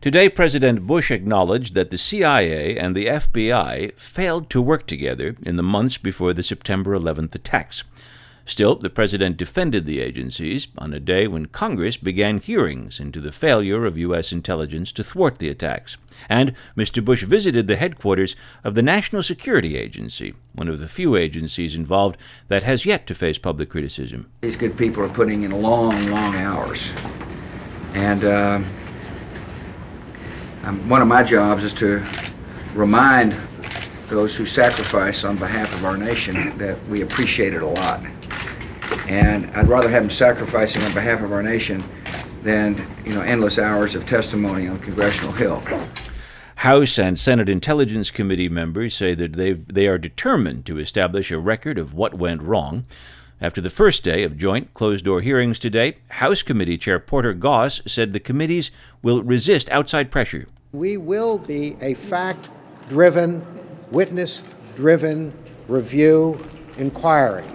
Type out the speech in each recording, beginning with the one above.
Today, President Bush acknowledged that the CIA and the FBI failed to work together in the months before the September 11th attacks. Still, the president defended the agencies on a day when Congress began hearings into the failure of U.S. intelligence to thwart the attacks. And Mr. Bush visited the headquarters of the National Security Agency, one of the few agencies involved that has yet to face public criticism. These good people are putting in long hours. And one of my jobs is to remind those who sacrifice on behalf of our nation that we appreciate it a lot. And I'd rather have them sacrificing on behalf of our nation than, endless hours of testimony on Congressional Hill. House and Senate Intelligence Committee members say that they are determined to establish a record of what went wrong. After the first day of joint closed-door hearings today, House Committee Chair Porter Goss said the committees will resist outside pressure. We will be a fact-driven, witness-driven review inquiry.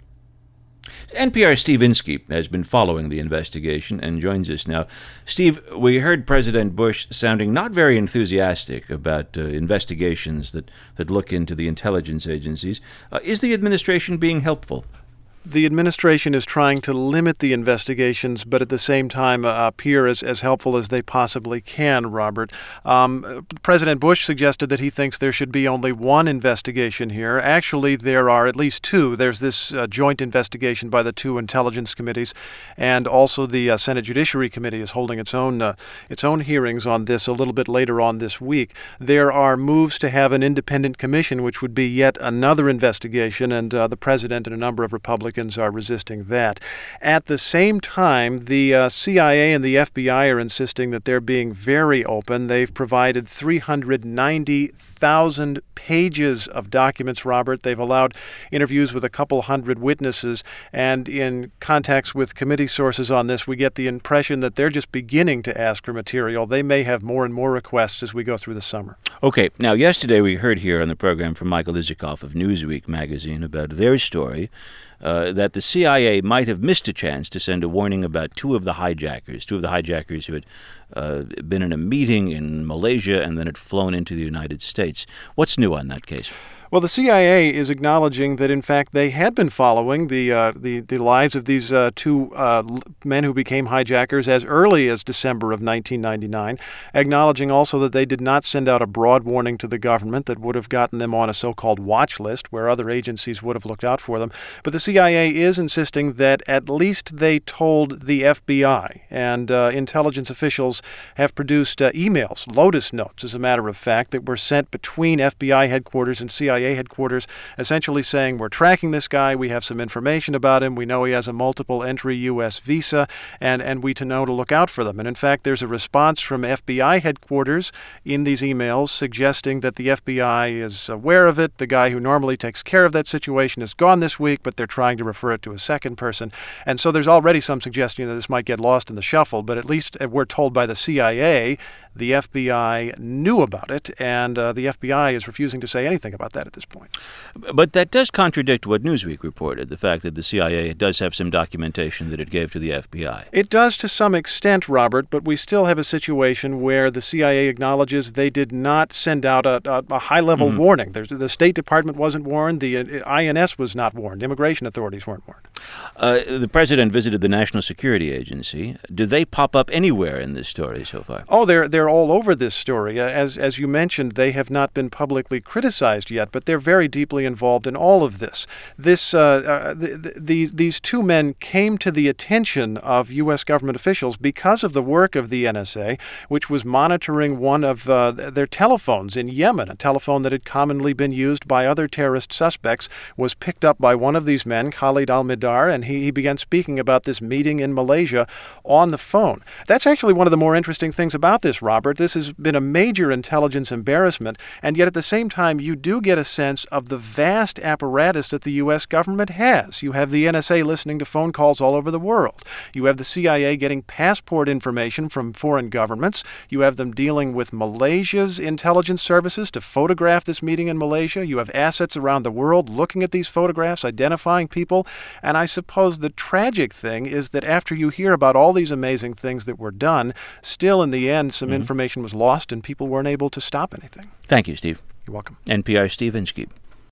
NPR's Steve Inskeep has been following the investigation and joins us now. Steve, we heard President Bush sounding not very enthusiastic about investigations that look into the intelligence agencies. Is the administration being helpful? The administration is trying to limit the investigations, but at the same time appear as helpful as they possibly can, Robert. President Bush suggested that he thinks there should be only one investigation here. Actually, there are at least two. There's this joint investigation by the two intelligence committees, and also the Senate Judiciary Committee is holding its own hearings on this a little bit later on this week. There are moves to have an independent commission, which would be yet another investigation, and the president and a number of Republicans are resisting that. At the same time, the CIA and the FBI are insisting that they're being very open. They've provided 390,000 pages of documents, Robert. They've allowed interviews with a couple hundred witnesses, and in contacts with committee sources on this, we get the impression that they're just beginning to ask for material. They may have more and more requests as we go through the summer. Okay. Now, yesterday we heard here on the program from Michael Isikoff of Newsweek magazine about their story that the CIA might have missed a chance to send a warning about two of the hijackers who had been in a meeting in Malaysia and then had flown into the United States. What's new on that case? Well, the CIA is acknowledging that, in fact, they had been following the lives of these two men who became hijackers as early as December of 1999, acknowledging also that they did not send out a broad warning to the government that would have gotten them on a so-called watch list where other agencies would have looked out for them. But the CIA is insisting that at least they told the FBI, and intelligence officials have produced emails, Lotus notes, as a matter of fact, that were sent between FBI headquarters and CIA headquarters, essentially saying, we're tracking this guy, we have some information about him, we know he has a multiple entry U.S. visa, and we know to look out for them. And in fact, there's a response from FBI headquarters in these emails suggesting that the FBI is aware of it. The guy who normally takes care of that situation is gone this week, but they're trying to refer it to a second person. And so there's already some suggestion that this might get lost in the shuffle, but at least we're told by the CIA the FBI knew about it, and the FBI is refusing to say anything about that at this point. But that does contradict what Newsweek reported, the fact that the CIA does have some documentation that it gave to the FBI. It does to some extent, Robert, but we still have a situation where the CIA acknowledges they did not send out a high-level warning. The State Department wasn't warned. The INS was not warned. Immigration authorities weren't warned. The president visited the National Security Agency. Do they pop up anywhere in this story so far? Oh, they're all over this story. As you mentioned, they have not been publicly criticized yet, but they're very deeply involved in all of this. These two men came to the attention of U.S. government officials because of the work of the NSA, which was monitoring one of their telephones in Yemen. A telephone that had commonly been used by other terrorist suspects was picked up by one of these men, Khalid al-Mihdhar, and he began speaking about this meeting in Malaysia on the phone. That's actually one of the more interesting things about this, Robert. This has been a major intelligence embarrassment, and yet at the same time, you do get a sense of the vast apparatus that the U.S. government has. You have the NSA listening to phone calls all over the world. You have the CIA getting passport information from foreign governments. You have them dealing with Malaysia's intelligence services to photograph this meeting in Malaysia. You have assets around the world looking at these photographs, identifying people. And I suppose the tragic thing is that after you hear about all these amazing things that were done, still in the end, some information information was lost and people weren't able to stop anything. Thank you, Steve. You're welcome. NPR Steve Inskeep.